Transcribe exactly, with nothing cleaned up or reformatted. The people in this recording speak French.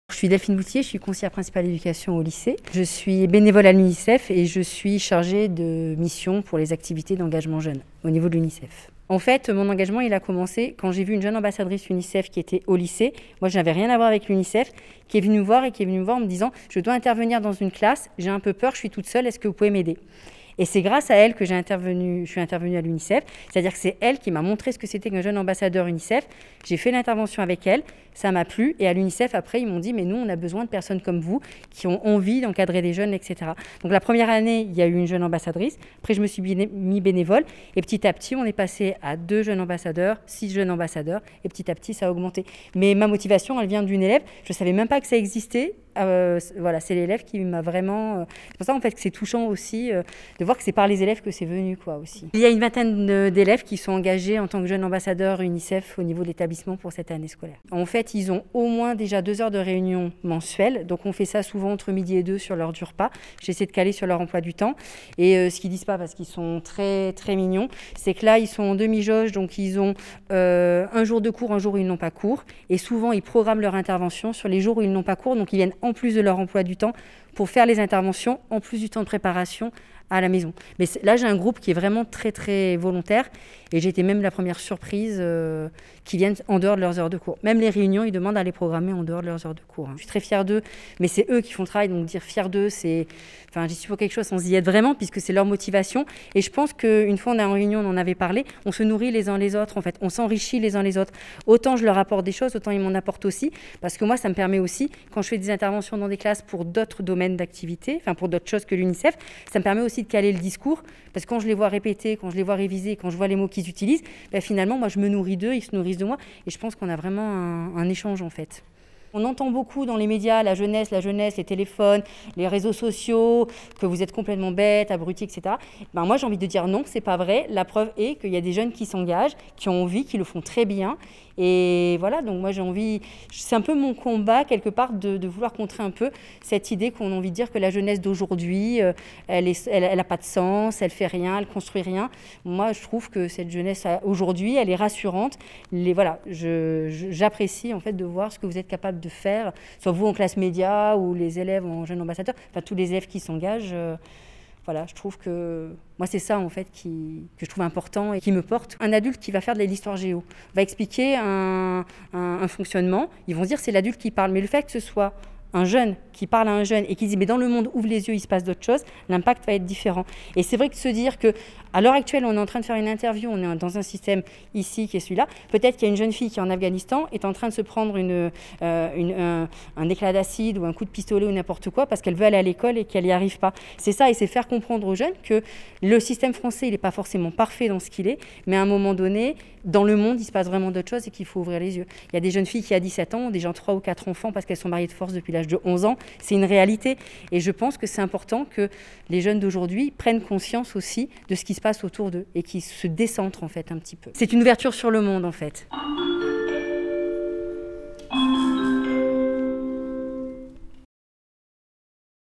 Je suis Delphine Boutier, je suis conseillère principale d'éducation au lycée. Je suis bénévole à l'UNICEF et je suis chargée de mission pour les activités d'engagement jeune au niveau de l'UNICEF. En fait, mon engagement, il a commencé quand j'ai vu une jeune ambassadrice UNICEF qui était au lycée. Moi, je n'avais rien à voir avec l'UNICEF, qui est venue me voir et qui est venue me voir en me disant « Je dois intervenir dans une classe, j'ai un peu peur, je suis toute seule, est-ce que vous pouvez m'aider ?» Et c'est grâce à elle que j'ai intervenu, je suis intervenue à l'UNICEF. C'est-à-dire que c'est elle qui m'a montré ce que c'était qu'un jeune ambassadeur UNICEF. J'ai fait l'intervention avec elle, ça m'a plu. Et à l'UNICEF, après, ils m'ont dit « Mais nous, on a besoin de personnes comme vous qui ont envie d'encadrer des jeunes, et cetera » Donc la première année, il y a eu une jeune ambassadrice. Après, je me suis mis bénévole. Et petit à petit, on est passé à deux jeunes ambassadeurs, six jeunes ambassadeurs. Et petit à petit, ça a augmenté. Mais ma motivation, elle vient d'une élève. Je ne savais même pas que ça existait. Euh, voilà, c'est l'élève qui m'a vraiment... Euh, c'est pour ça en fait que c'est touchant aussi euh, de voir que c'est par les élèves que c'est venu quoi aussi. Il y a une vingtaine d'élèves qui sont engagés en tant que jeunes ambassadeurs UNICEF au niveau de l'établissement pour cette année scolaire. En fait, ils ont au moins déjà deux heures de réunion mensuelle, donc on fait ça souvent entre midi et deux sur l'heure du repas. J'essaie de caler sur leur emploi du temps et euh, ce qu'ils disent pas parce qu'ils sont très très mignons, c'est que là ils sont en demi-jauge, donc ils ont euh, un jour de cours, un jour où ils n'ont pas cours et souvent ils programment leur intervention sur les jours où ils n'ont pas cours, donc ils viennent en plus de leur emploi du temps pour faire les interventions, en plus du temps de préparation à la maison. Mais là, j'ai un groupe qui est vraiment très, très volontaire et j'ai été même la première surprise euh, qui viennent en dehors de leurs heures de cours. Même les réunions, ils demandent à les programmer en dehors de leurs heures de cours. Hein. Je suis très fière d'eux, mais c'est eux qui font le travail, donc dire fière d'eux, c'est... Enfin, j'y suis pour quelque chose sans y être vraiment, puisque c'est leur motivation. Et je pense qu'une fois on est en réunion, on en avait parlé, on se nourrit les uns les autres, en fait. On s'enrichit les uns les autres. Autant je leur apporte des choses, autant ils m'en apportent aussi, parce que moi, ça me permet aussi, quand je fais des interventions dans des classes pour d'autres domaines d'activité, enfin pour d'autres choses que l'UNICEF, ça me permet aussi de caler le discours, parce que quand je les vois répéter, quand je les vois réviser, quand je vois les mots qu'ils utilisent, ben finalement, moi, je me nourris d'eux, ils se nourrissent de moi, et je pense qu'on a vraiment un, un échange, en fait. On entend beaucoup dans les médias la jeunesse, la jeunesse, les téléphones, les réseaux sociaux, que vous êtes complètement bête, abruti, et cetera. Ben moi, j'ai envie de dire non, c'est pas vrai. La preuve est qu'il y a des jeunes qui s'engagent, qui ont envie, qui le font très bien. Et voilà, donc moi j'ai envie, c'est un peu mon combat quelque part de, de vouloir contrer un peu cette idée qu'on a envie de dire que la jeunesse d'aujourd'hui, euh, elle est, elle, elle a pas de sens, elle fait rien, elle construit rien. Moi je trouve que cette jeunesse aujourd'hui, elle est rassurante. Les, voilà, je, je, j'apprécie en fait de voir ce que vous êtes capable de faire, soit vous en classe média ou les élèves en jeunes ambassadeurs, enfin tous les élèves qui s'engagent. Euh, Voilà, je trouve que moi, c'est ça en fait qui, que je trouve important et qui me porte. Un adulte qui va faire de l'histoire géo va expliquer un, un, un fonctionnement. Ils vont se dire c'est l'adulte qui parle, mais le fait que ce soit un jeune qui parle à un jeune et qui dit mais dans le monde ouvre les yeux, il se passe d'autres choses, l'impact va être différent. Et c'est vrai que de se dire que à l'heure actuelle, on est en train de faire une interview, on est dans un système ici qui est celui-là. Peut-être qu'il y a une jeune fille qui est en Afghanistan est en train de se prendre une, euh, une, un, un éclat d'acide ou un coup de pistolet ou n'importe quoi parce qu'elle veut aller à l'école et qu'elle n'y arrive pas. C'est ça, et c'est faire comprendre aux jeunes que le système français, il n'est pas forcément parfait dans ce qu'il est, mais à un moment donné, dans le monde, il se passe vraiment d'autres choses et qu'il faut ouvrir les yeux. Il y a des jeunes filles qui, à dix-sept ans, ont déjà trois ou quatre enfants parce qu'elles sont mariées de force depuis l'âge de onze ans. C'est une réalité. Et je pense que c'est important que les jeunes d'aujourd'hui prennent conscience aussi de ce qui se passe autour d'eux et qu'ils se décentrent en fait un petit peu. C'est une ouverture sur le monde en fait.